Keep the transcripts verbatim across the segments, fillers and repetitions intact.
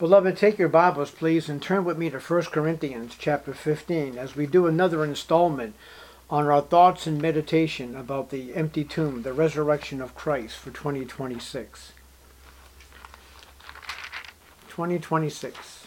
Beloved, take your Bibles, please, and turn with me to First Corinthians chapter fifteen as we do another installment on our thoughts and meditation about the empty tomb, the resurrection of Christ for twenty twenty-six. twenty twenty-six.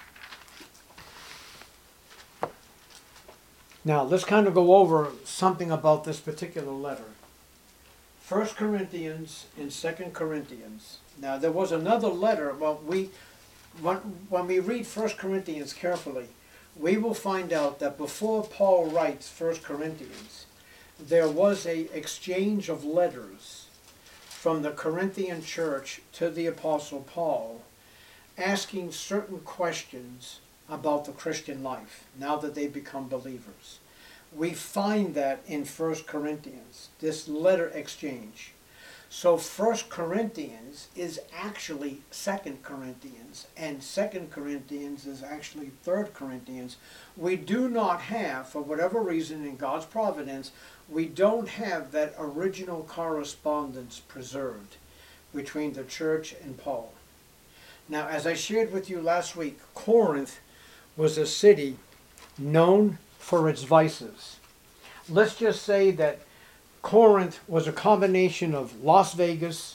Now, let's kind of go over something about this particular letter. First Corinthians and Second Corinthians. Now, there was another letter. Well, we when, when we read First Corinthians carefully, we will find out that before Paul writes First Corinthians, there was a exchange of letters from the Corinthian church to the Apostle Paul, asking certain questions about the Christian life now that they become believers. We find that in First Corinthians, this letter exchange. So First Corinthians is actually Second Corinthians, and Second Corinthians is actually Third Corinthians. We do not have, for whatever reason in God's providence, we don't have that original correspondence preserved between the church and Paul. Now, as I shared with you last week, Corinth was a city known for its vices. Let's just say that Corinth was a combination of Las Vegas,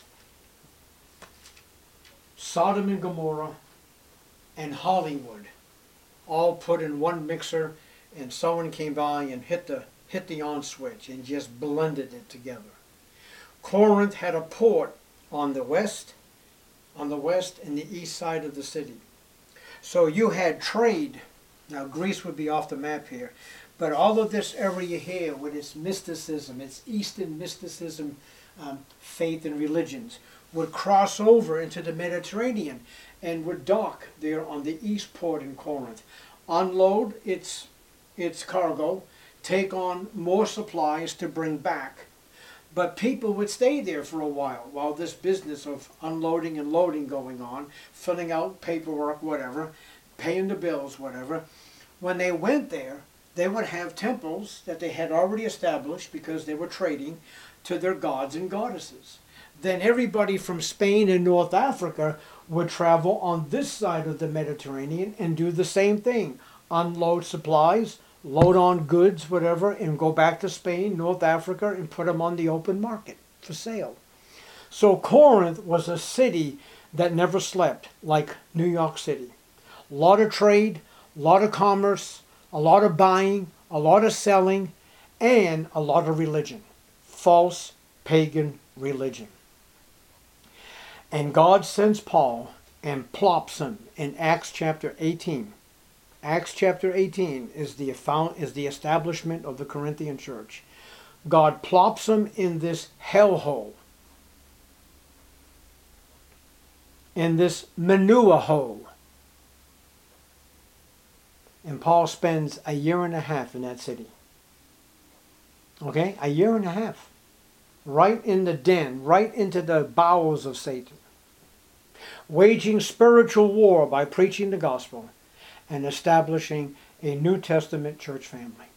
Sodom and Gomorrah, and Hollywood, all put in one mixer, and someone came by and hit the hit the on switch and just blended it together. Corinth had a port on the west, on the west and the east side of the city. So you had trade. Now Greece would be off the map here, but all of this area here with its mysticism, its Eastern mysticism, um, faith and religions, would cross over into the Mediterranean and would dock there on the east port in Corinth, unload its, its cargo, take on more supplies to bring back. But people would stay there for a while, while this business of unloading and loading going on, filling out paperwork, whatever, paying the bills, whatever. When they went there, they would have temples that they had already established because they were trading to their gods and goddesses. Then everybody from Spain and North Africa would travel on this side of the Mediterranean and do the same thing. Unload supplies, load on goods, whatever, and go back to Spain, North Africa, and put them on the open market for sale. So Corinth was a city that never slept, like New York City. A lot of trade, a lot of commerce, a lot of buying, a lot of selling, and a lot of religion. False pagan religion. And God sends Paul and plops him in Acts chapter eighteen. Acts chapter eighteen is the, is the establishment of the Corinthian church. God plops him in this hellhole, in this manure hole. And Paul spends a year and a half in that city. Okay? A year and a half. Right in the den, right into the bowels of Satan. Waging spiritual war by preaching the gospel and establishing a New Testament church family.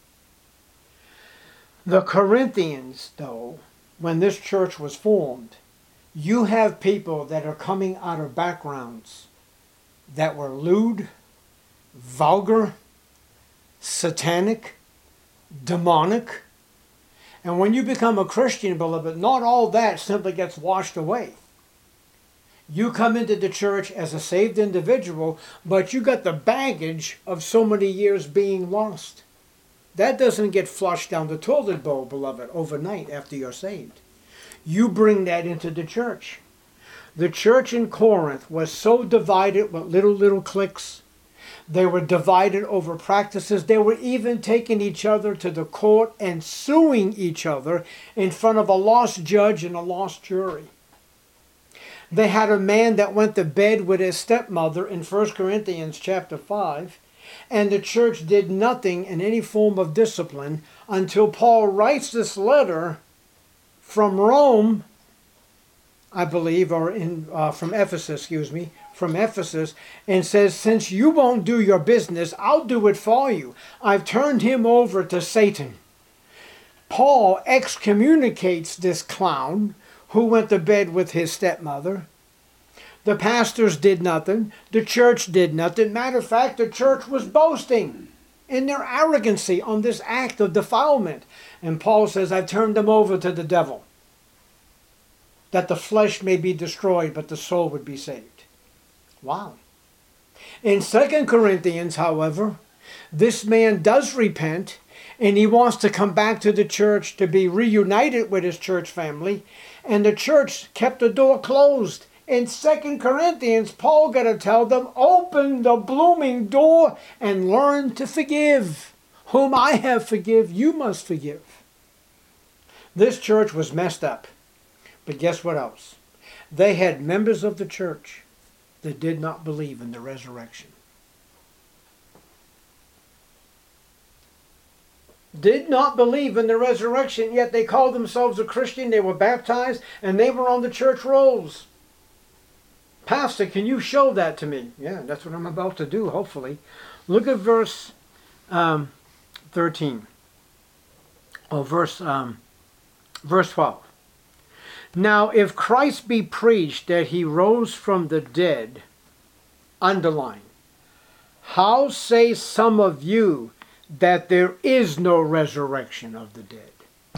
The Corinthians, though, when this church was formed, you have people that are coming out of backgrounds that were lewd, vulgar, satanic, demonic. And when you become a Christian, beloved, not all that simply gets washed away. You come into the church as a saved individual, but you got the baggage of so many years being lost. That doesn't get flushed down the toilet bowl, beloved, overnight after you're saved. You bring that into the church. The church in Corinth was so divided with little, little cliques. They were divided over practices. They were even taking each other to the court and suing each other in front of a lost judge and a lost jury. They had a man that went to bed with his stepmother in First Corinthians chapter five, and the church did nothing in any form of discipline until Paul writes this letter from Rome, I believe, or in uh, from Ephesus, excuse me, from Ephesus, and says, since you won't do your business, I'll do it for you. I've turned him over to Satan. Paul excommunicates this clown who went to bed with his stepmother. The pastors did nothing. The church did nothing. Matter of fact, the church was boasting in their arrogancy on this act of defilement. And Paul says, I've turned them over to the devil, that the flesh may be destroyed, but the soul would be saved. Wow. In Second Corinthians, however, this man does repent, and he wants to come back to the church to be reunited with his church family, and the church kept the door closed. In Second Corinthians, Paul got to tell them, open the blooming door and learn to forgive. Whom I have forgive, you must forgive. This church was messed up. But guess what else? They had members of the church that did not believe in the resurrection. Did not believe in the resurrection, yet they called themselves a Christian. They were baptized, and they were on the church rolls. Pastor, can you show that to me? Yeah, that's what I'm about to do, hopefully. Look at verse um, thirteen. Or verse, um, verse twelve. Now, if Christ be preached that he rose from the dead, underline, how say some of you that there is no resurrection of the dead?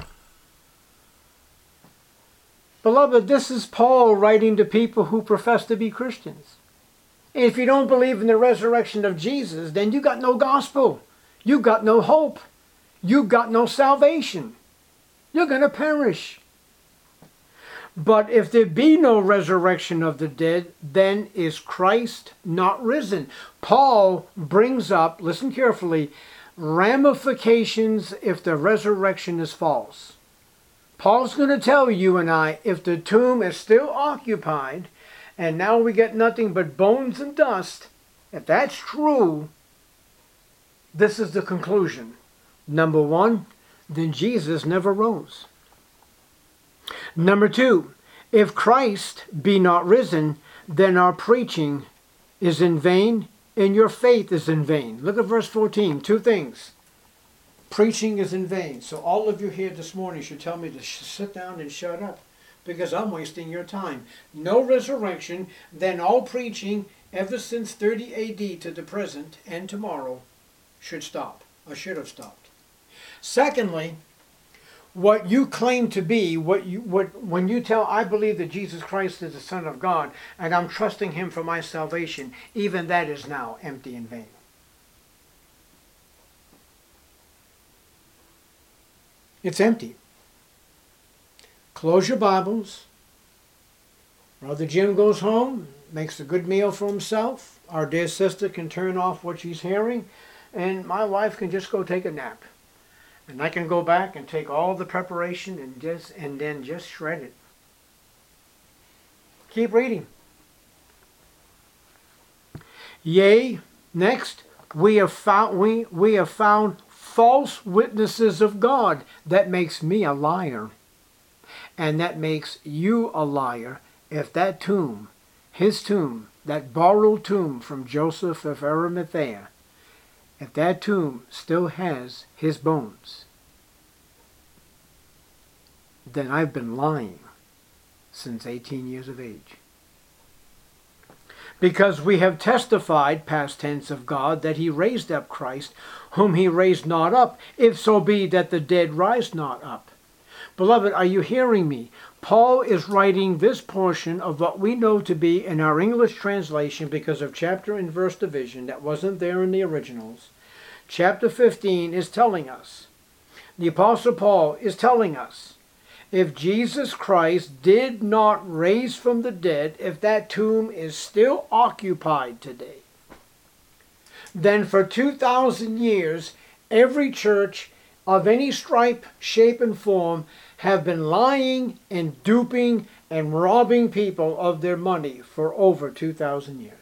Beloved, this is Paul writing to people who profess to be Christians. If you don't believe in the resurrection of Jesus, then you got no gospel. You got no hope. You got no salvation. You're going to perish. But if there be no resurrection of the dead, then is Christ not risen? Paul brings up, listen carefully, ramifications if the resurrection is false. Paul's going to tell you and I, if the tomb is still occupied, and now we get nothing but bones and dust, if that's true, this is the conclusion. Number one, then Jesus never rose. Number two, if Christ be not risen, then our preaching is in vain and your faith is in vain. Look at verse fourteen. Two things. Preaching is in vain. So all of you here this morning should tell me to sh- sit down and shut up, because I'm wasting your time. No resurrection, then all preaching ever since thirty A D to the present and tomorrow should stop, or should have stopped. Secondly, what you claim to be, what you what when you tell, I believe that Jesus Christ is the Son of God and I'm trusting him for my salvation, even that is now empty and vain. It's empty. Close your Bibles. Brother Jim goes home, makes a good meal for himself. Our dear sister can turn off what she's hearing, and my wife can just go take a nap. And I can go back and take all the preparation and just and then just shred it. Keep reading. Yea, next, we have found we, we have found false witnesses of God. That makes me a liar. And that makes you a liar if that tomb, his tomb, that borrowed tomb from Joseph of Arimathea, if that tomb still has his bones, then I've been lying since eighteen years of age. Because we have testified, past tense, of God, that he raised up Christ, whom he raised not up, if so be that the dead rise not up. Beloved, are you hearing me? Paul is writing this portion of what we know to be in our English translation because of chapter and verse division that wasn't there in the originals. Chapter fifteen is telling us, the Apostle Paul is telling us, if Jesus Christ did not raise from the dead, if that tomb is still occupied today, then for two thousand years, every church of any stripe, shape, and form have been lying and duping and robbing people of their money for over two thousand years.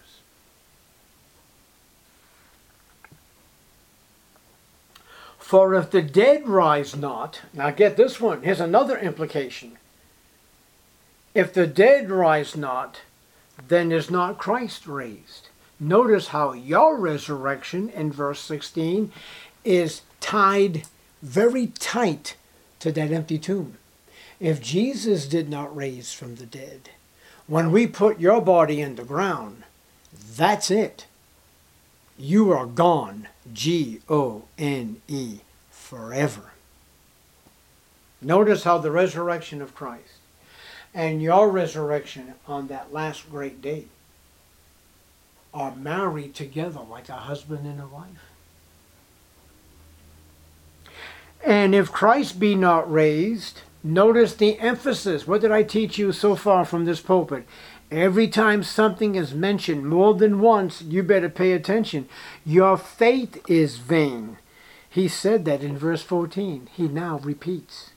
For if the dead rise not, now get this one, here's another implication. If the dead rise not, then is not Christ raised. Notice how your resurrection in verse sixteen is tied very tight to that empty tomb. If Jesus did not raise from the dead, When we put your body in the ground, that's it. You are gone, G O N E, forever. Notice how the resurrection of Christ and your resurrection on that last great day are married together like a husband and a wife. And if Christ be not raised, notice the emphasis. What did I teach you so far from this pulpit? Every time something is mentioned more than once, you better pay attention. Your faith is vain. He said that in verse fourteen. He now repeats.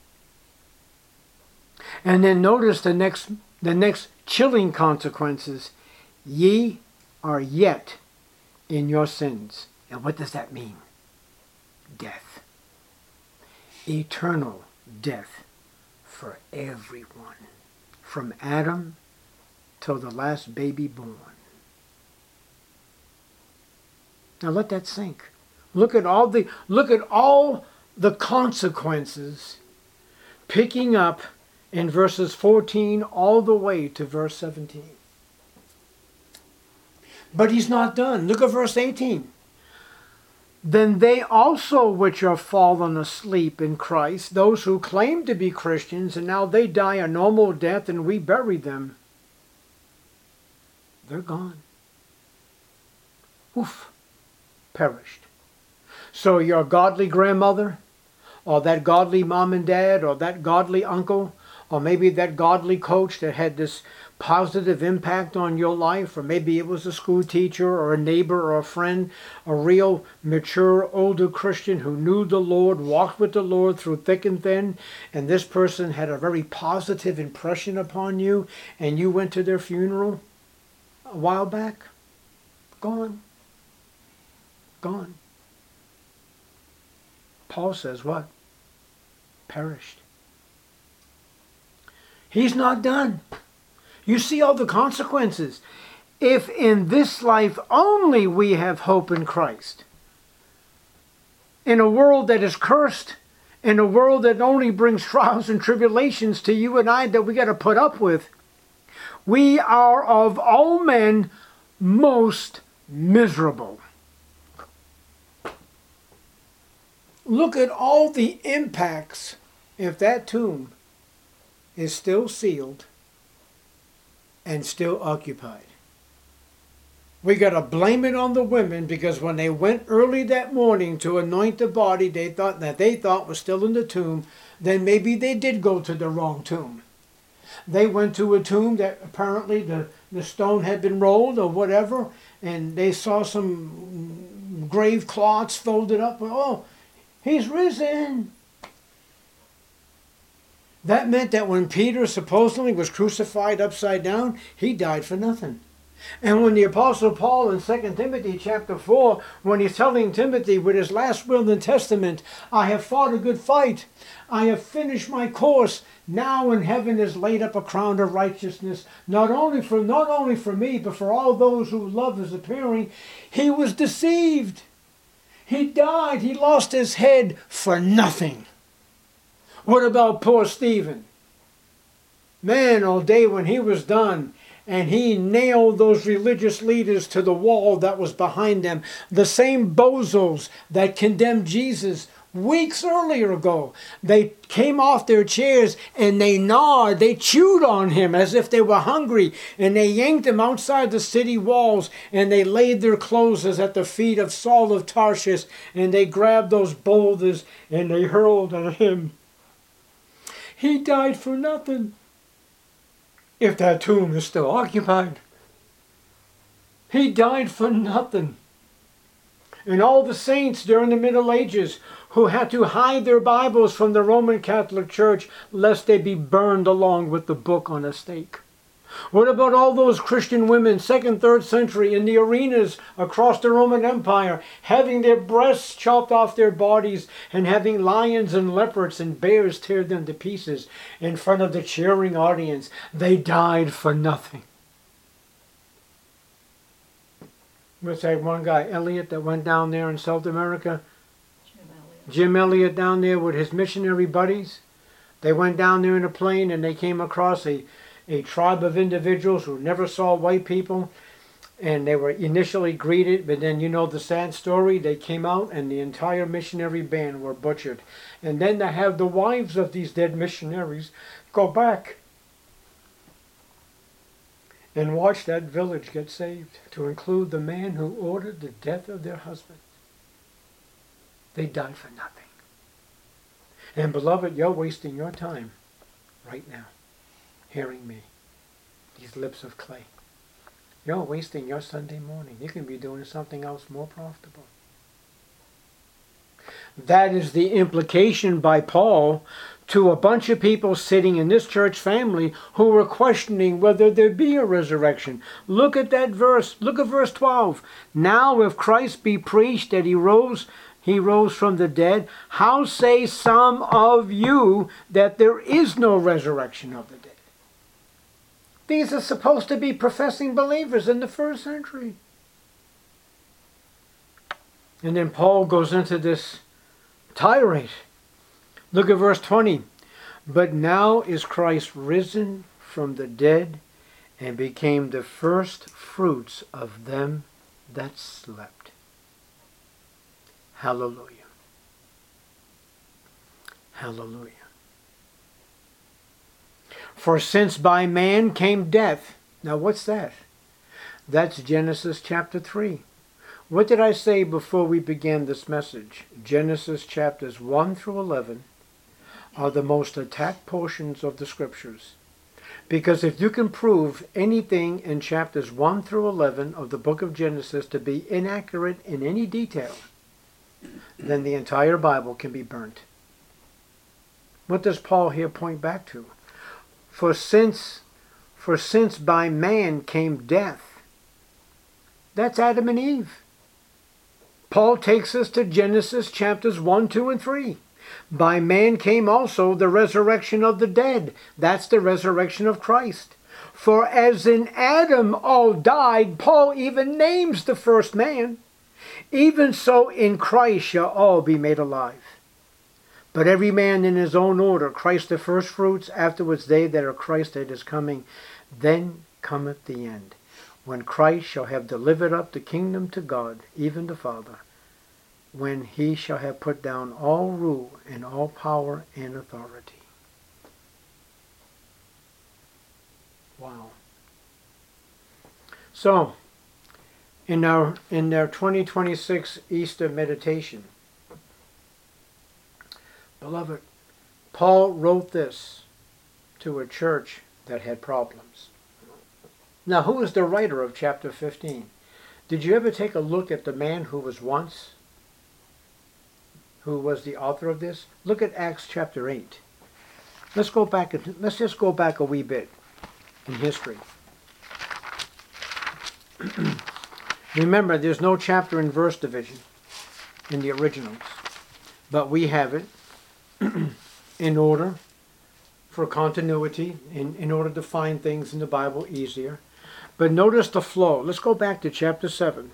And then notice the next, the next chilling consequences. Ye are yet in your sins. And what does that mean? Death. Eternal death for everyone. From Adam till the last baby born. Now let that sink. Look at all the look at all the consequences picking up in verses fourteen all the way to verse seventeen. But he's not done. Look at verse eighteen. Then they also which are fallen asleep in Christ, those who claim to be Christians, and now they die a normal death and we bury them, they're gone. Oof. Perished. So your godly grandmother, or that godly mom and dad, or that godly uncle, or maybe that godly coach that had this positive impact on your life, or maybe it was a school teacher or a neighbor or a friend, a real mature older Christian who knew the Lord, walked with the Lord through thick and thin, and this person had a very positive impression upon you, and you went to their funeral a while back. Gone. Gone. Paul says what? Perished. He's not done. You see all the consequences. If in this life only we have hope in Christ, in a world that is cursed, in a world that only brings trials and tribulations to you and I that we got to put up with, we are of all men most miserable. Look at all the impacts if that tomb is still sealed and still occupied. We got to blame it on the women because when they went early that morning to anoint the body they thought that they thought was still in the tomb, then maybe they did go to the wrong tomb. They went to a tomb that apparently the, the stone had been rolled or whatever, and they saw some grave cloths folded up. Oh, he's risen. That meant that when Peter supposedly was crucified upside down, he died for nothing. And when the Apostle Paul in Second Timothy chapter four, when he's telling Timothy with his last will and testament, I have fought a good fight, I have finished my course, now in heaven is laid up a crown of righteousness, not only for, not only for me, but for all those who love his appearing, he was deceived. He died, he lost his head for nothing. What about poor Stephen? Man, all day when he was done, and he nailed those religious leaders to the wall that was behind them, the same bozos that condemned Jesus weeks earlier ago. They came off their chairs and they gnawed, they chewed on him as if they were hungry, and they yanked him outside the city walls, and they laid their clothes at the feet of Saul of Tarshish, and they grabbed those boulders and they hurled at him. He died for nothing. If that tomb is still occupied. He died for nothing. And all the saints during the Middle Ages who had to hide their Bibles from the Roman Catholic Church lest they be burned along with the book on a stake. What about all those Christian women, second, third century, in the arenas across the Roman Empire, having their breasts chopped off their bodies and having lions and leopards and bears tear them to pieces in front of the cheering audience? They died for nothing. What's that one guy, Elliot, that went down there in South America? Jim Elliot. Jim Elliot down there with his missionary buddies. They went down there in a plane and they came across a a tribe of individuals who never saw white people, and they were initially greeted, but then you know the sad story, they came out and the entire missionary band were butchered. And then to have the wives of these dead missionaries go back and watch that village get saved, to include the man who ordered the death of their husband. They died for nothing. And beloved, you're wasting your time right now hearing me, these lips of clay. You're wasting your Sunday morning. You can be doing something else more profitable. That is the implication by Paul to a bunch of people sitting in this church family who were questioning whether there be a resurrection. Look at that verse. Look at verse twelve. Now if Christ be preached that he rose, he rose from the dead, how say some of you that there is no resurrection of the dead? These are supposed to be professing believers in the first century. And then Paul goes into this tirade. Look at verse twenty. But now is Christ risen from the dead and became the first fruits of them that slept. Hallelujah. Hallelujah. For since by man came death. Now what's that? That's Genesis chapter three. What did I say before we began this message? Genesis chapters one through eleven are the most attacked portions of the scriptures. Because if you can prove anything in chapters one through eleven of the book of Genesis to be inaccurate in any detail, then the entire Bible can be burnt. What does Paul here point back to? For since, for since by man came death. That's Adam and Eve. Paul takes us to Genesis chapters one, two, and three. By man came also the resurrection of the dead. That's the resurrection of Christ. For as in Adam all died, Paul even names the first man. Even so in Christ shall all be made alive. But every man in his own order, Christ the first fruits, afterwards they that are Christ that is coming. Then cometh the end, when Christ shall have delivered up the kingdom to God, even the Father, when he shall have put down all rule and all power and authority. Wow. So, in our in our twenty twenty-six Easter meditation, beloved, Paul wrote this to a church that had problems. Now, who is the writer of chapter fifteen? Did you ever take a look at the man who was once, who was the author of this? Look at Acts chapter eight. Let's go back, let's just go back a wee bit in history. Remember, there's no chapter and verse division in the originals, but we have it in order for continuity, in, in order to find things in the Bible easier. But notice the flow. Let's go back to chapter seven,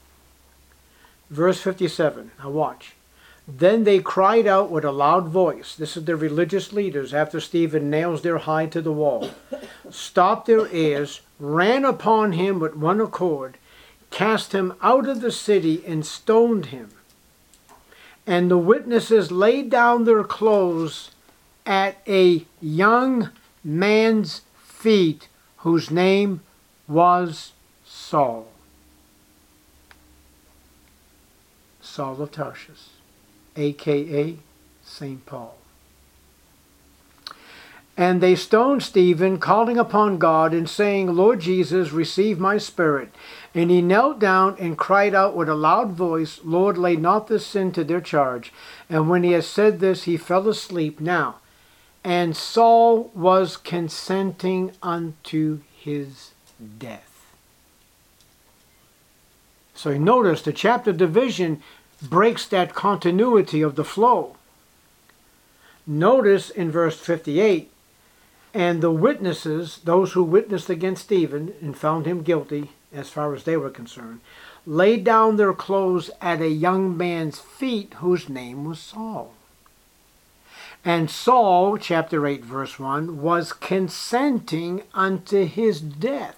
verse fifty-seven. Now watch. Then they cried out with a loud voice. This is the religious leaders after Stephen nails their hide to the wall. Stopped their ears, ran upon him with one accord, cast him out of the city and stoned him. And the witnesses laid down their clothes at a young man's feet, whose name was Saul. Saul of Tarsus, a k a. Saint Paul. And they stoned Stephen, calling upon God and saying, Lord Jesus, receive my spirit. And he knelt down and cried out with a loud voice, Lord, lay not this sin to their charge. And when he had said this, he fell asleep. Now, and Saul was consenting unto his death. So you notice the chapter division breaks that continuity of the flow. Notice in verse fifty-eight, and the witnesses, those who witnessed against Stephen and found him guilty as far as they were concerned, laid down their clothes at a young man's feet whose name was Saul. And Saul, chapter eight, verse one, was consenting unto his death.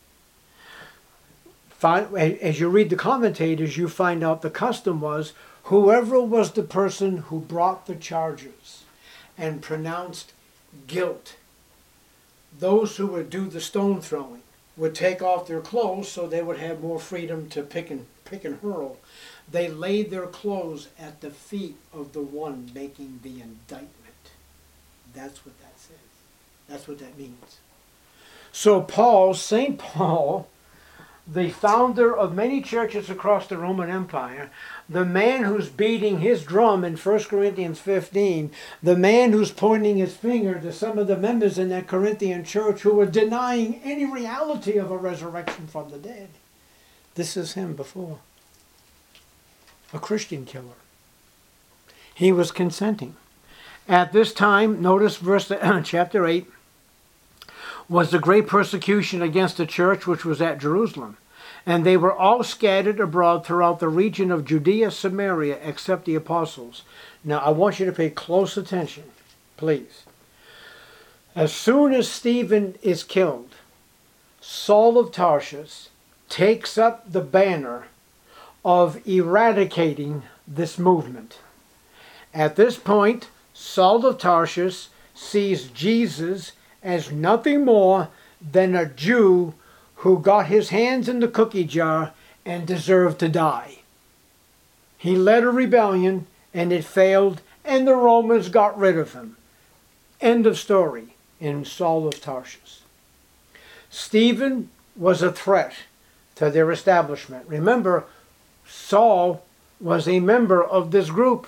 As you read the commentators, you find out the custom was whoever was the person who brought the charges and pronounced guilt, those who would do the stone throwing would take off their clothes so they would have more freedom to pick and pick and hurl. They laid their clothes at the feet of the one making the indictment. That's what that says. That's what that means. So Paul, Saint Paul, the founder of many churches across the Roman Empire, the man who's beating his drum in First Corinthians fifteen, the man who's pointing his finger to some of the members in that Corinthian church who were denying any reality of a resurrection from the dead. This is him before. A Christian killer. He was consenting. At this time, notice verse chapter eight, was the great persecution against the church which was at Jerusalem. And they were all scattered abroad throughout the region of Judea, Samaria, except the apostles. Now, I want you to pay close attention, please. As soon as Stephen is killed, Saul of Tarsus takes up the banner of eradicating this movement. At this point, Saul of Tarsus sees Jesus as nothing more than a Jew who got his hands in the cookie jar and deserved to die. He led a rebellion and it failed, and the Romans got rid of him. End of story in Saul of Tarsus. Stephen was a threat to their establishment. Remember, Saul was a member of this group.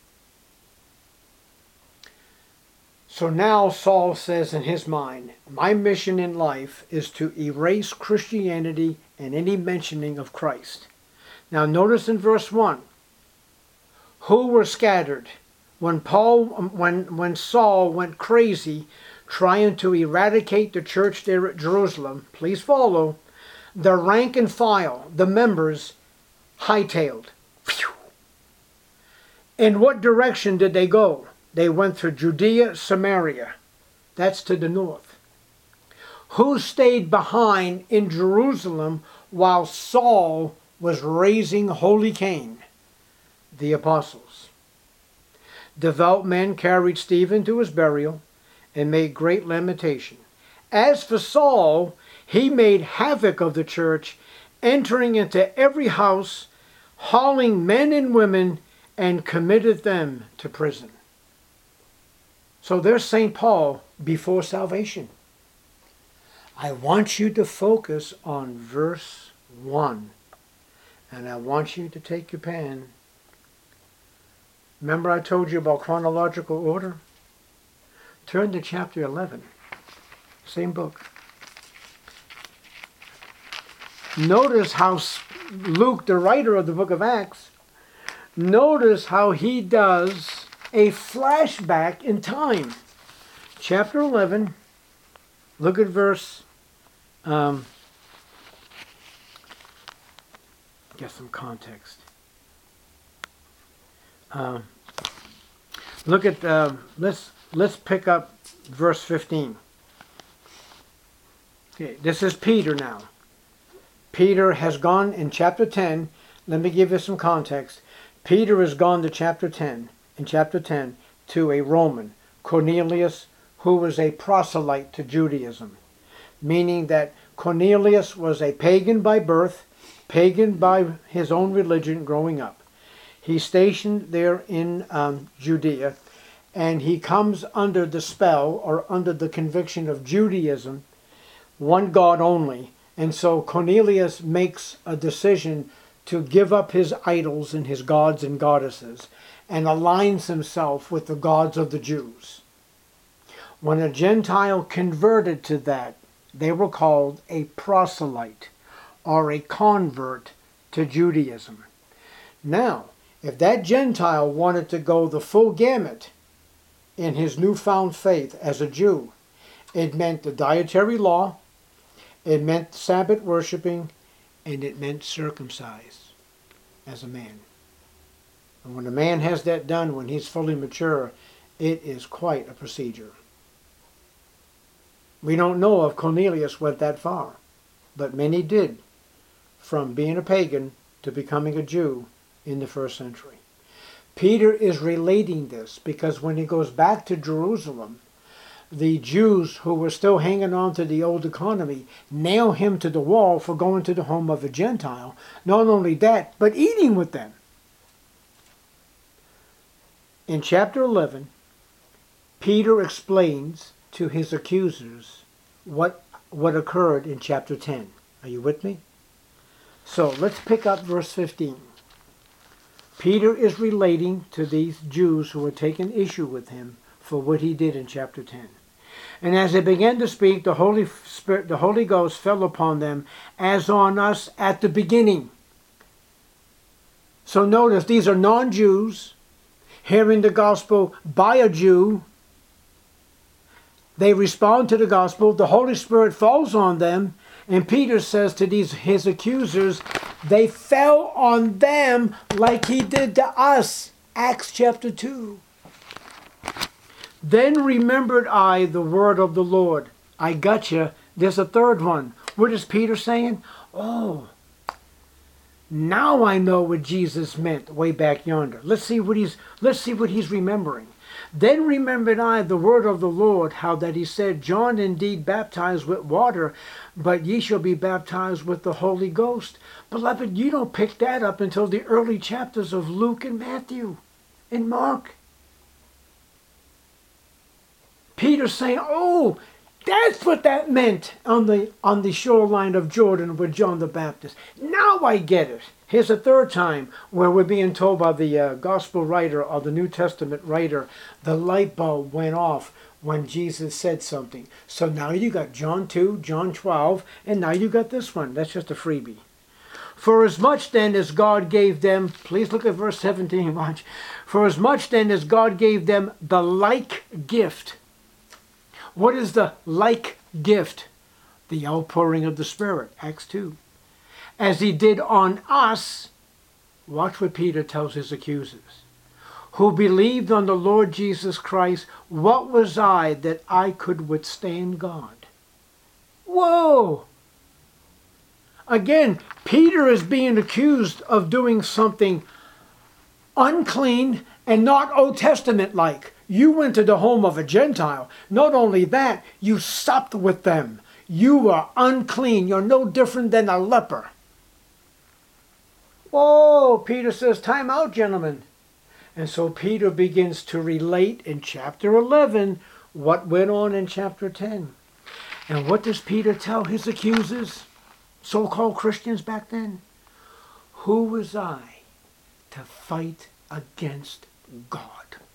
So now Saul says in his mind, my mission in life is to erase Christianity and any mentioning of Christ. Now notice in verse one, who were scattered when Paul, when, when Saul went crazy trying to eradicate the church there at Jerusalem. Please follow. The rank and file, the members, hightailed. Phew. In what direction did they go? They went through Judea, Samaria. That's to the north. Who stayed behind in Jerusalem while Saul was raising holy Cain? The apostles. Devout men carried Stephen to his burial and made great lamentation. As for Saul, he made havoc of the church, entering into every house, hauling men and women, and committed them to prison. So there's Saint Paul before salvation. I want you to focus on verse one. And I want you to take your pen. Remember I told you about chronological order? Turn to chapter eleven. Same book. Notice how Luke, the writer of the book of Acts, notice how he does a flashback in time. Chapter eleven, look at verse, um, get some context. Um, look at, uh, let's, let's pick up verse fifteen. Okay, this is Peter now. Peter has gone in chapter ten. Let me give you some context. Peter has gone to chapter ten. In chapter ten, to a Roman, Cornelius, who was a proselyte to Judaism, meaning that Cornelius was a pagan by birth, pagan by his own religion growing up. He's stationed there in um, Judea, and he comes under the spell or under the conviction of Judaism, one God only. And so Cornelius makes a decision to give up his idols and his gods and goddesses, and aligns himself with the gods of the Jews. When a Gentile converted to that, they were called a proselyte or a convert to Judaism. Now, if that Gentile wanted to go the full gamut in his newfound faith as a Jew, it meant the dietary law, it meant Sabbath worshiping, and it meant circumcised as a man. And when a man has that done, when he's fully mature, It is quite a procedure. We don't know if Cornelius went that far, but many did, from being a pagan to becoming a Jew in the first century. Peter is relating this because when he goes back to Jerusalem, the Jews who were still hanging on to the old economy nail him to the wall for going to the home of a Gentile. Not only that, but eating with them. In chapter eleven, Peter explains to his accusers what, what occurred in chapter ten. Are you with me? So let's pick up verse fifteen. Peter is relating to these Jews who were taking issue with him for what he did in chapter ten. And as they began to speak, the Holy Spirit, the Holy Ghost fell upon them as on us at the beginning. So notice, these are non-Jews hearing the gospel by a Jew. They respond to the gospel. The Holy Spirit falls on them. And Peter says to these his accusers, they fell on them like he did to us. Acts chapter two. Then remembered I the word of the Lord. I got you. There's a third one. What is Peter saying? Oh, now I know what Jesus meant way back yonder. Let's see what he's let's see what he's remembering. Then remembered I the word of the Lord, how that he said, John indeed baptized with water, but ye shall be baptized with the Holy Ghost. Beloved, you don't pick that up until the early chapters of Luke and Matthew and Mark. Peter's saying, oh, that's what that meant on the on the shoreline of Jordan with John the Baptist. Now I get it. Here's a third time where we're being told by the uh, gospel writer or the New Testament writer, the light bulb went off when Jesus said something. So now you got John two, John twelve, and now you got this one. That's just a freebie. For as much then as God gave them, please look at verse seventeen, watch. For as much then as God gave them the like gift. What is the like gift? The outpouring of the Spirit, Acts two. As he did on us, watch what Peter tells his accusers, who believed on the Lord Jesus Christ, what was I that I could withstand God? Whoa! Again, Peter is being accused of doing something unclean and not Old Testament-like. You went to the home of a Gentile. Not only that, you supped with them. You are unclean. You're no different than a leper. Whoa, Peter says, time out, gentlemen. And so Peter begins to relate in chapter eleven what went on in chapter ten. And what does Peter tell his accusers, so-called Christians back then? Who was I to fight against God?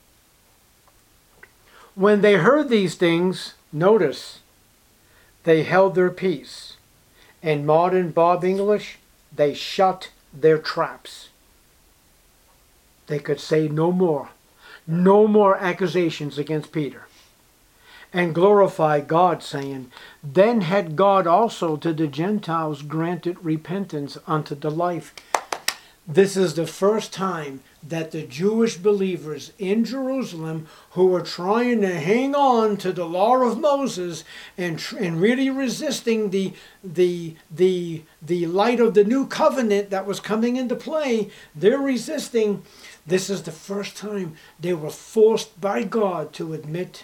When they heard these things, notice, they held their peace. In modern Bob English, they shut their traps. They could say no more. No more accusations against Peter. And glorify God, saying, then had God also to the Gentiles granted repentance unto the life. This is the first time that the Jewish believers in Jerusalem who were trying to hang on to the law of Moses and, and really resisting the, the, the, the light of the new covenant that was coming into play, they're resisting. This is the first time they were forced by God to admit,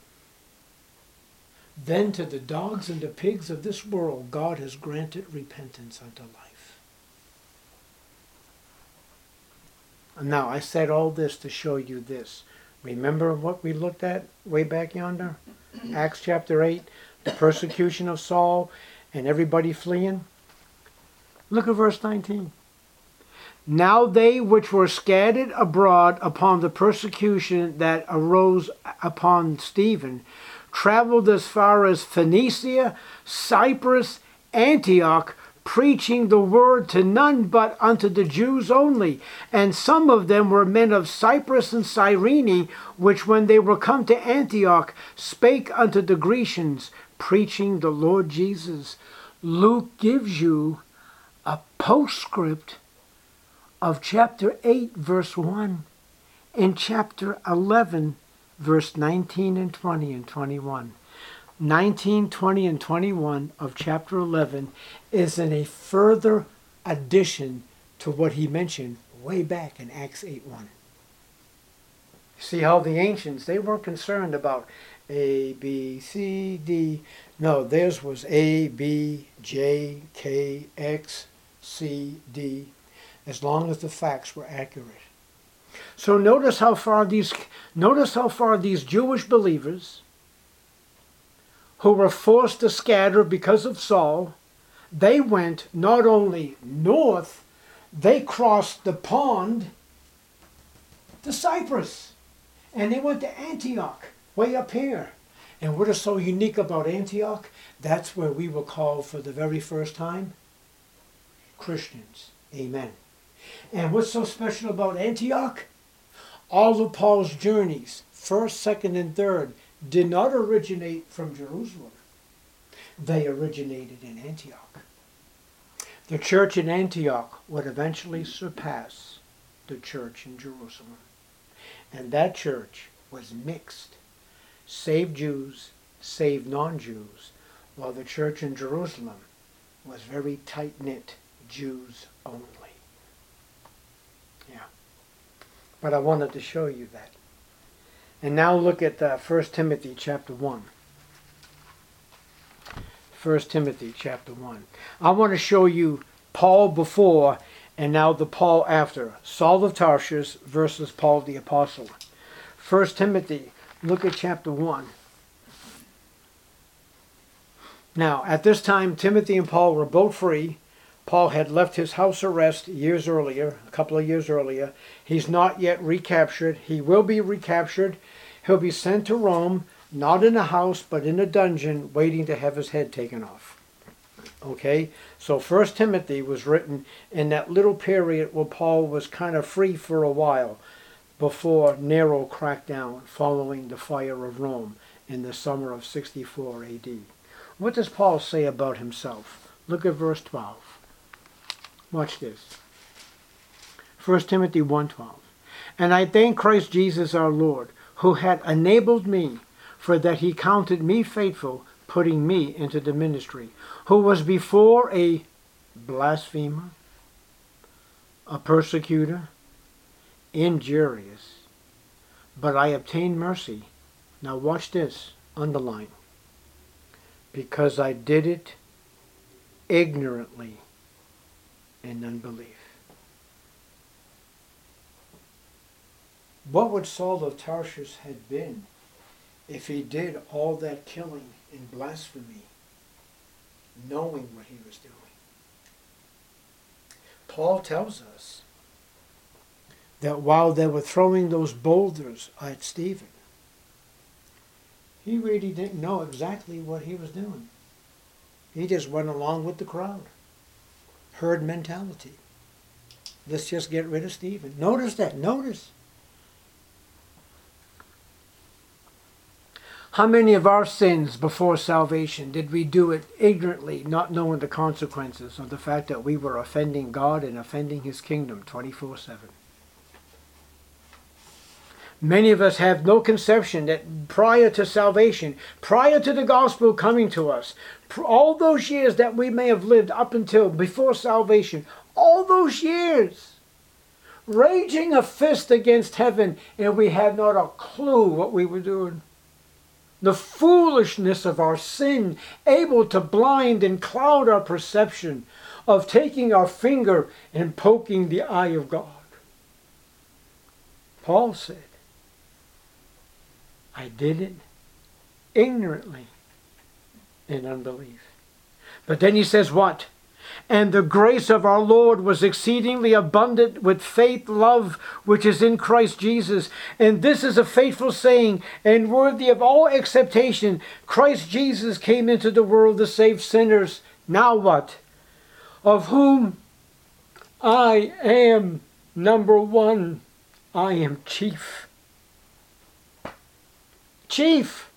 then to the dogs and the pigs of this world, God has granted repentance unto life. Now, I said all this to show you this. Remember what we looked at way back yonder? Acts chapter eight, the persecution of Saul and everybody fleeing. Look at verse nineteen. Now they which were scattered abroad upon the persecution that arose upon Stephen traveled as far as Phoenicia, Cyprus, Antioch, preaching the word to none but unto the Jews only. And some of them were men of Cyprus and Cyrene, which when they were come to Antioch, spake unto the Grecians, preaching the Lord Jesus. Luke gives you a postscript of chapter eight, verse one, and chapter eleven, verse nineteen and twenty and twenty-one. nineteen, twenty, and twenty-one of chapter eleven is in a further addition to what he mentioned way back in Acts eight one. See how the ancients, they weren't concerned about A, B, C, D. No, theirs was A, B, J, K, X, C, D, as long as the facts were accurate. So notice how far these, notice how far these Jewish believers who were forced to scatter because of Saul, they went not only north, they crossed the pond to Cyprus. And they went to Antioch, way up here. And what is so unique about Antioch? That's where we were called for the very first time Christians. Amen. And what's so special about Antioch? All of Paul's journeys, first, second, and third, did not originate from Jerusalem. They originated in Antioch. The church in Antioch would eventually surpass the church in Jerusalem. And that church was mixed. Saved Jews, saved non-Jews, while the church in Jerusalem was very tight-knit, Jews only. Yeah. But I wanted to show you that. And now look at uh, First Timothy chapter one. First Timothy chapter one. I want to show you Paul before and now the Paul after. Saul of Tarshish versus Paul the Apostle. First Timothy, look at chapter one. Now, at this time, Timothy and Paul were both free. Paul had left his house arrest years earlier, a couple of years earlier. He's not yet recaptured. He will be recaptured. He'll be sent to Rome, not in a house, but in a dungeon, waiting to have his head taken off. Okay, so First Timothy was written in that little period where Paul was kind of free for a while before Nero cracked down following the fire of Rome in the summer of sixty-four A D. What does Paul say about himself? Look at verse twelve. Watch this. First Timothy one twelve. And I thank Christ Jesus our Lord, who had enabled me, for that he counted me faithful, putting me into the ministry, who was before a blasphemer, a persecutor, injurious, but I obtained mercy. Now watch this, underline. Because I did it ignorantly in unbelief. What would Saul of Tarshish had been if he did all that killing and blasphemy, knowing what he was doing? Paul tells us that while they were throwing those boulders at Stephen, he really didn't know exactly what he was doing. He just went along with the crowd. Herd mentality. Let's just get rid of Stephen. Notice that. Notice. How many of our sins before salvation did we do it ignorantly, not knowing the consequences of the fact that we were offending God and offending His kingdom twenty-four seven? Many of us have no conception that prior to salvation, prior to the gospel coming to us, all those years that we may have lived up until before salvation, all those years, raging a fist against heaven, and we had not a clue what we were doing. The foolishness of our sin, able to blind and cloud our perception of taking our finger and poking the eye of God. Paul said, I did it ignorantly in unbelief. But then he says what? And the grace of our Lord was exceedingly abundant with faith, love, which is in Christ Jesus. And this is a faithful saying and worthy of all acceptation. Christ Jesus came into the world to save sinners. Now what? Of whom I am number one. I am chief. Chief.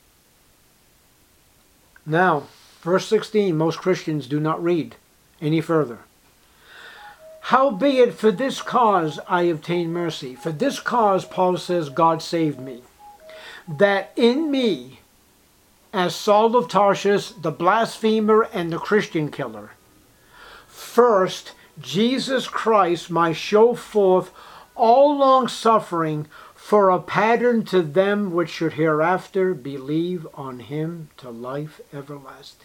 Now, verse sixteen, most Christians do not read any further. Howbeit for this cause I obtained mercy. For this cause, Paul says, God saved me. that in me, as Saul of Tarsus, the blasphemer and the Christian killer, first Jesus Christ might show forth all long suffering for a pattern to them which should hereafter believe on him to life everlasting.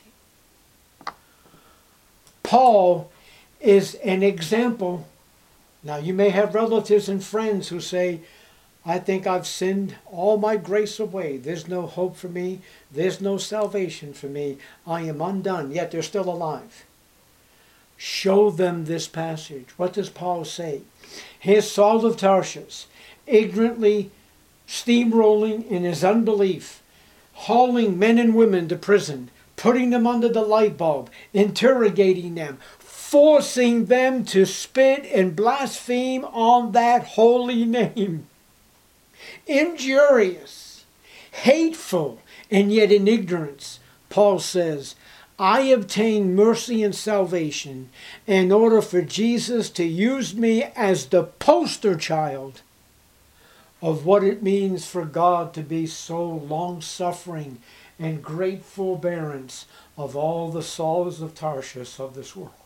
Paul is an example. Now you may have relatives and friends who say, I think I've sinned all my grace away. There's no hope for me. There's no salvation for me. I am undone, yet they're still alive. Show them this passage. What does Paul say? Here's Saul of Tarsus, ignorantly steamrolling in his unbelief, hauling men and women to prison, putting them under the light bulb, interrogating them, forcing them to spit and blaspheme on that holy name. Injurious, hateful, and yet in ignorance, Paul says, I obtained mercy and salvation in order for Jesus to use me as the poster child of what it means for God to be so long-suffering and great forbearance of all the Sauls of Tarshish of this world.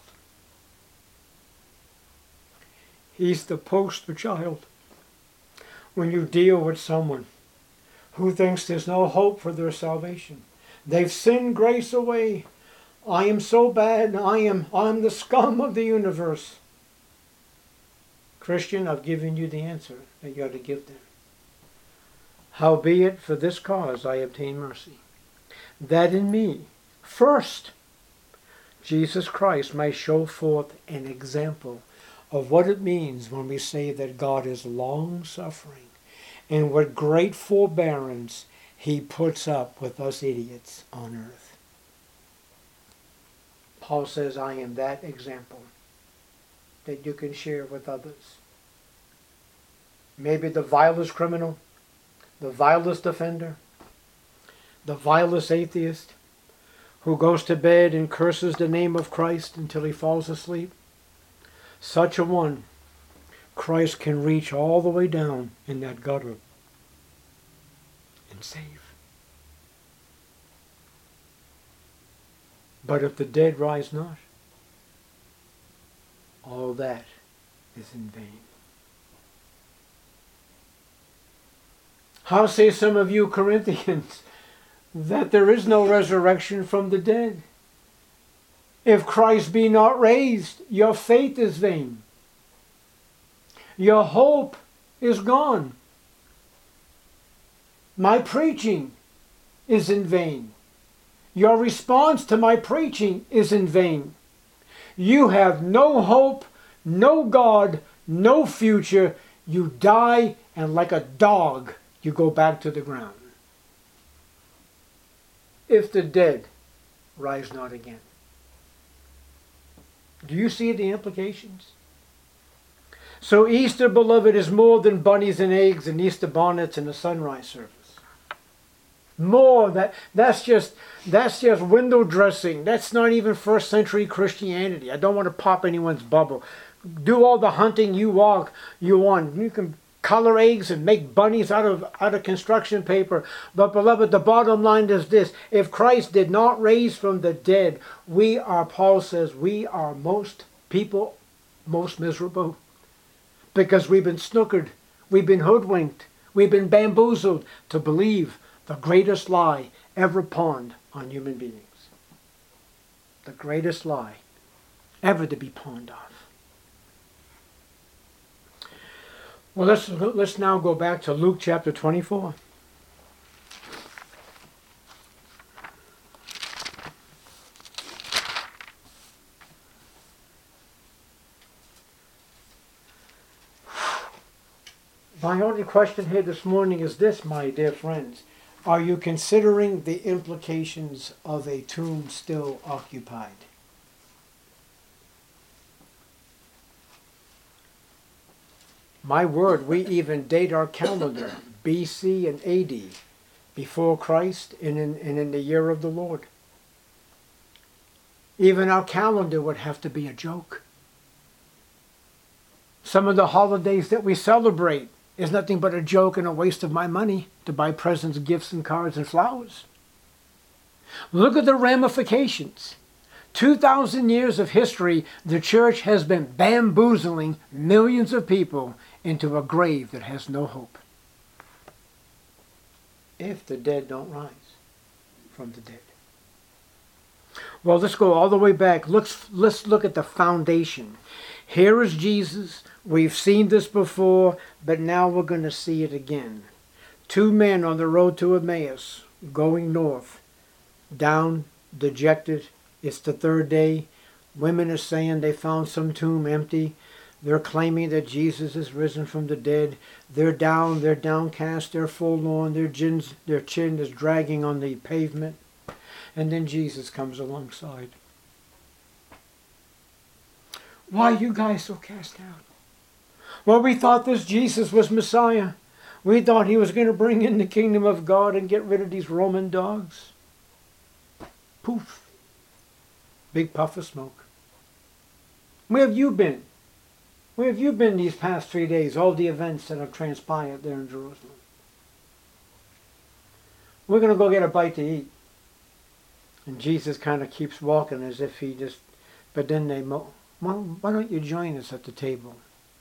He's the poster child. When you deal with someone who thinks there's no hope for their salvation, they've sinned grace away. I am so bad. I am I'm the scum of the universe. Christian, I've given you the answer that you ought to give them. Howbeit, for this cause I obtain mercy, that in me, first, Jesus Christ might show forth an example of what it means when we say that God is long-suffering and what great forbearance he puts up with us idiots on earth. Paul says, I am that example that you can share with others. Maybe the vilest criminal, the vilest offender, the vilest atheist who goes to bed and curses the name of Christ until he falls asleep. Such a one, Christ can reach all the way down in that gutter and save. But if the dead rise not, all that is in vain. How say some of you Corinthians that there is no resurrection from the dead? If Christ be not raised, your faith is vain. Your hope is gone. My preaching is in vain. Your response to my preaching is in vain. You have no hope, no God, no future. You die, and like a dog, you go back to the ground. If the dead rise not again. Do you see the implications? So Easter, beloved, is more than bunnies and eggs and Easter bonnets and a sunrise service. More, that that's just that's just window dressing. That's not even first century Christianity. I don't want to pop anyone's bubble. Do all the hunting you walk you want. You can color eggs and make bunnies out of out of construction paper. But beloved, the bottom line is this: if Christ did not raise from the dead, we are, Paul says, we are most people most miserable. Because we've been snookered, we've been hoodwinked, we've been bamboozled to believe the greatest lie ever pawned on human beings. The greatest lie ever to be pawned off. Well, let's, let's now go back to Luke chapter twenty-four. My only question here this morning is this, my dear friends. Are you considering the implications of a tomb still occupied? My word, we even date our calendar, B C and A D, before Christ and in, and in the year of the Lord. Even our calendar would have to be a joke. Some of the holidays that we celebrate, is nothing but a joke and a waste of my money to buy presents, gifts, and cards and flowers. Look at the ramifications. two thousand years of history, the church has been bamboozling millions of people into a grave that has no hope. If the dead don't rise from the dead. Well, let's go all the way back. Let's, let's look at the foundation. Here is Jesus. We've seen this before, but now we're going to see it again. Two men on the road to Emmaus, going north, down, dejected. It's the third day. Women are saying they found some tomb empty. They're claiming that Jesus is risen from the dead. They're down, they're downcast, they're forlorn, their, chins, their chin is dragging on the pavement. And then Jesus comes alongside. Why are you guys so cast out? Well, we thought this Jesus was Messiah. We thought he was going to bring in the kingdom of God and get rid of these Roman dogs. Poof. Big puff of smoke. Where have you been? Where have you been these past three days? All the events that have transpired there in Jerusalem. We're going to go get a bite to eat. And Jesus kind of keeps walking as if he just, but then they, why, why don't you join us at the table?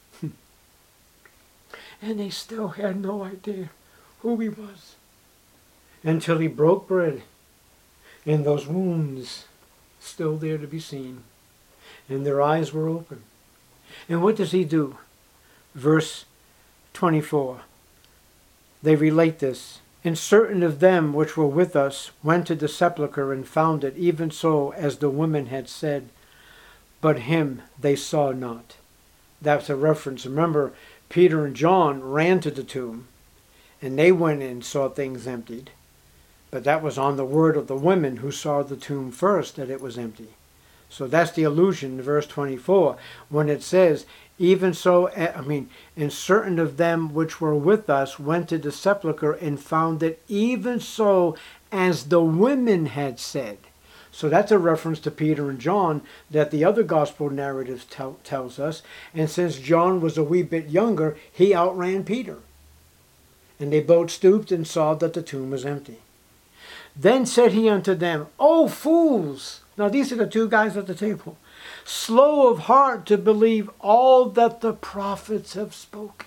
And they still had no idea who he was. Until he broke bread. And those wounds still there to be seen. And their eyes were open. And what does he do? Verse twenty-four. They relate this. And certain of them which were with us went to the sepulchre and found it even so as the women had said, but him they saw not. That's a reference. Remember, Peter and John ran to the tomb, and they went in and saw things emptied. But that was on the word of the women who saw the tomb first, that it was empty. So that's the allusion in verse twenty-four, when it says, even so, I mean, and certain of them which were with us went to the sepulchre and found it even so as the women had said. So that's a reference to Peter and John that the other gospel narratives tell, tells us. And since John was a wee bit younger, he outran Peter. And they both stooped and saw that the tomb was empty. Then said he unto them, O fools! Now these are the two guys at the table. Slow of heart to believe all that the prophets have spoken.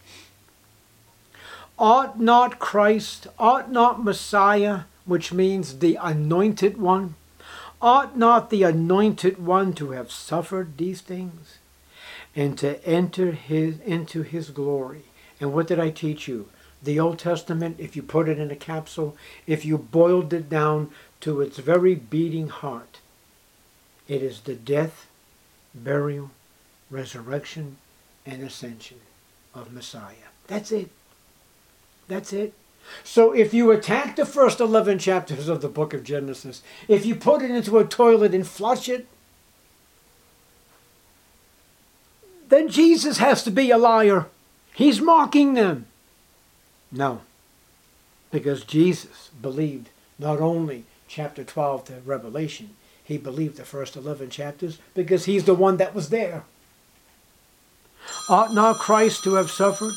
Ought not Christ, ought not Messiah, which means the anointed one, ought not the anointed one to have suffered these things and to enter his, into his glory? And what did I teach you? The Old Testament, if you put it in a capsule, if you boiled it down to its very beating heart, it is the death, burial, resurrection, and ascension of Messiah. That's it. That's it. So if you attack the first eleven chapters of the book of Genesis, if you put it into a toilet and flush it, then Jesus has to be a liar. He's mocking them. No. Because Jesus believed not only chapter twelve to Revelation, he believed the first eleven chapters because he's the one that was there. Ought not Christ to have suffered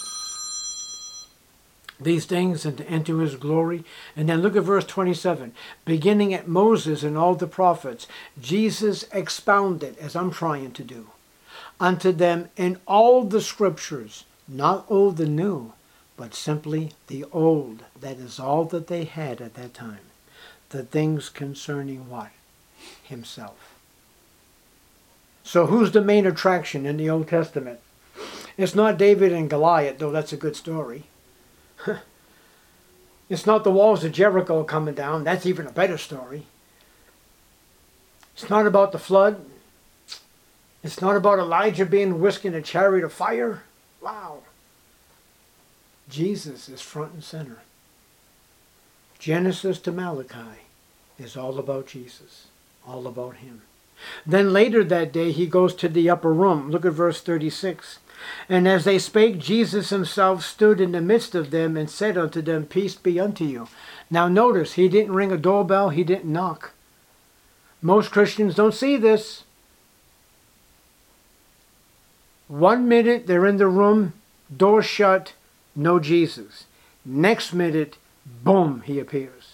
these things and to enter his glory? And then look at verse twenty-seven. Beginning at Moses and all the prophets, Jesus expounded, as I'm trying to do, unto them in all the scriptures, not old and new, but simply the old. That is all that they had at that time. The things concerning what? Himself. So who's the main attraction in the Old Testament? It's not David and Goliath, though that's a good story. It's not the walls of Jericho coming down. That's even a better story. It's not about the flood. It's not about Elijah being whisked in a chariot of fire. Wow. Jesus is front and center. Genesis to Malachi is all about Jesus. All about him. Then later that day he goes to the upper room. Look at verse thirty-six. And as they spake, Jesus himself stood in the midst of them and said unto them, Peace be unto you. Now notice, he didn't ring a doorbell, he didn't knock. Most Christians don't see this. One minute they're in the room, door shut, no Jesus. Next minute, boom, he appears.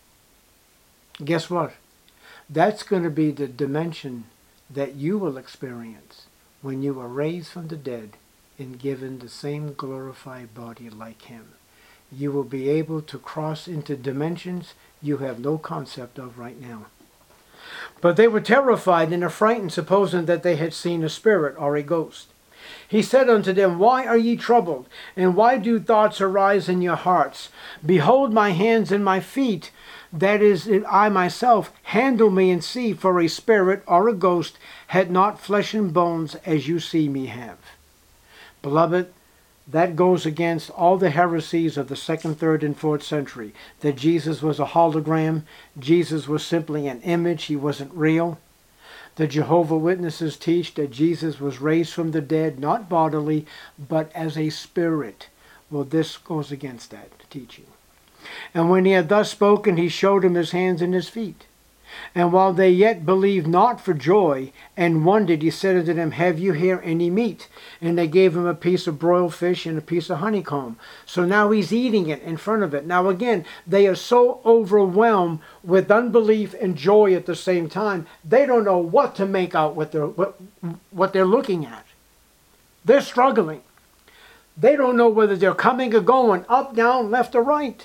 Guess what? That's going to be the dimension that you will experience when you are raised from the dead and given the same glorified body like him. You will be able to cross into dimensions you have no concept of right now. But they were terrified and affrighted, supposing that they had seen a spirit or a ghost. He said unto them, Why are ye troubled? And why do thoughts arise in your hearts? Behold my hands and my feet, that is, I myself, handle me and see, for a spirit or a ghost had not flesh and bones as you see me have. Beloved, that goes against all the heresies of the second, third, and fourth century, that Jesus was a hologram, Jesus was simply an image, he wasn't real. The Jehovah Witnesses teach that Jesus was raised from the dead, not bodily, but as a spirit. Well, this goes against that teaching. And when he had thus spoken, he showed him his hands and his feet. And while they yet believed not for joy, and wondered, he said unto them, Have you here any meat? And they gave him a piece of broiled fish and a piece of honeycomb. So now he's eating it in front of it. Now again, they are so overwhelmed with unbelief and joy at the same time, they don't know what to make out what they're, what, what they're looking at. They're struggling. They don't know whether they're coming or going, up, down, left, or right.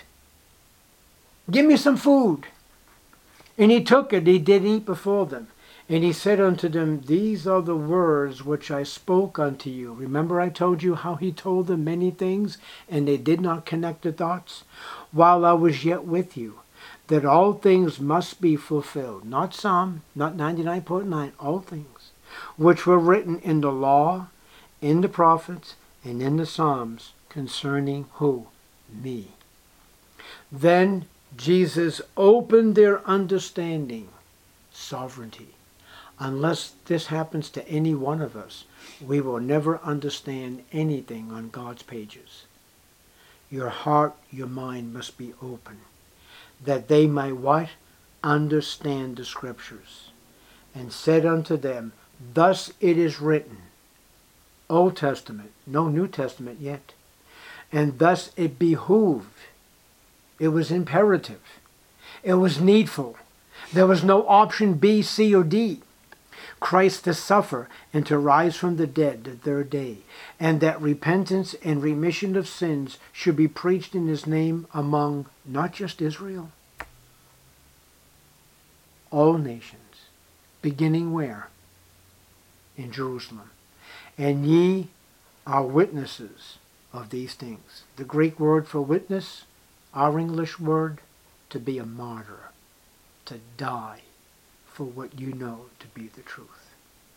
Give me some food. And he took it, he did eat before them. And he said unto them, These are the words which I spoke unto you. Remember I told you how he told them many things, and they did not connect the dots? While I was yet with you, that all things must be fulfilled. Not some, not ninety-nine point nine, all things, which were written in the law, in the prophets, and in the Psalms, concerning who? Me. Then Jesus opened their understanding, sovereignty. Unless this happens to any one of us, we will never understand anything on God's pages. Your heart, your mind must be open, that they might what? Understand the Scriptures. And said unto them, Thus it is written, Old Testament, no New Testament yet. And thus it behooved. It was imperative. It was needful. There was no option B, C, or D. Christ to suffer and to rise from the dead the third day, and that repentance and remission of sins should be preached in his name among not just Israel, all nations, beginning where? In Jerusalem. And ye are witnesses of these things. The Greek word for witness, our English word, to be a martyr, to die for what you know to be the truth.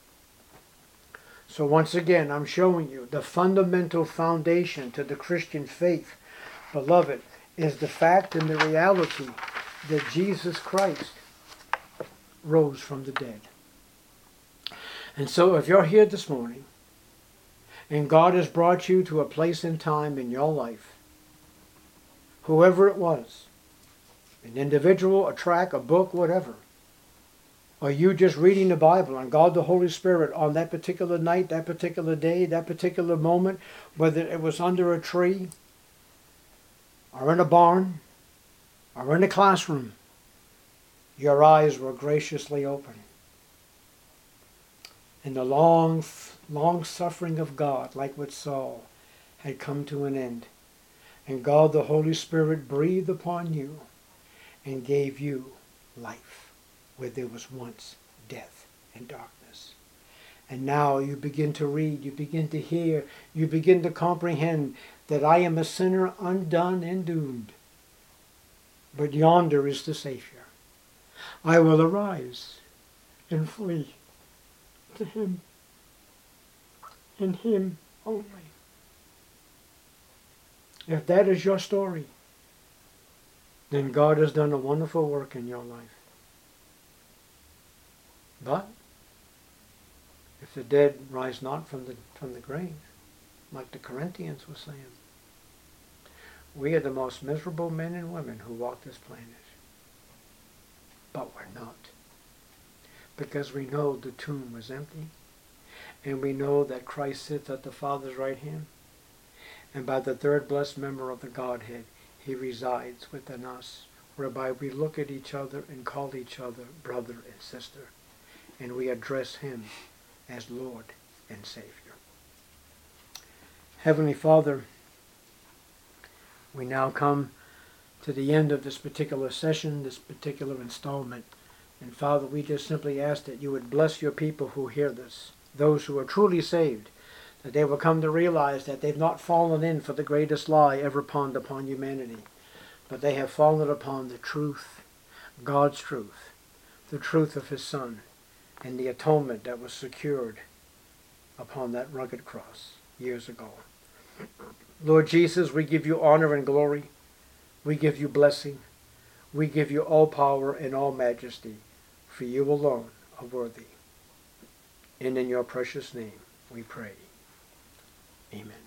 So once again, I'm showing you the fundamental foundation to the Christian faith, beloved, is the fact and the reality that Jesus Christ rose from the dead. And so if you're here this morning, and God has brought you to a place in time in your life, whoever it was, an individual, a tract, a book, whatever, or you just reading the Bible and God the Holy Spirit on that particular night, that particular day, that particular moment, whether it was under a tree, or in a barn, or in a classroom, your eyes were graciously open. And the long, long suffering of God, like with Saul, had come to an end. And God the Holy Spirit breathed upon you and gave you life where there was once death and darkness. And now you begin to read, you begin to hear, you begin to comprehend that I am a sinner undone and doomed. But yonder is the Savior. I will arise and flee to him, and him only. If that is your story, then God has done a wonderful work in your life. But if the dead rise not from the from the grave, like the Corinthians were saying, we are the most miserable men and women who walk this planet. But we're not. Because we know the tomb was empty, and we know that Christ sits at the Father's right hand, and by the third blessed member of the Godhead, he resides within us, whereby we look at each other and call each other brother and sister, and we address him as Lord and Savior. Heavenly Father, we now come to the end of this particular session, this particular installment. And Father, we just simply ask that you would bless your people who hear this, those who are truly saved, that they will come to realize that they've not fallen in for the greatest lie ever pawned upon humanity, but they have fallen upon the truth, God's truth, the truth of his Son, and the atonement that was secured upon that rugged cross years ago. Lord Jesus, we give you honor and glory. We give you blessing. We give you all power and all majesty, for you alone are worthy. And in your precious name we pray. Amen.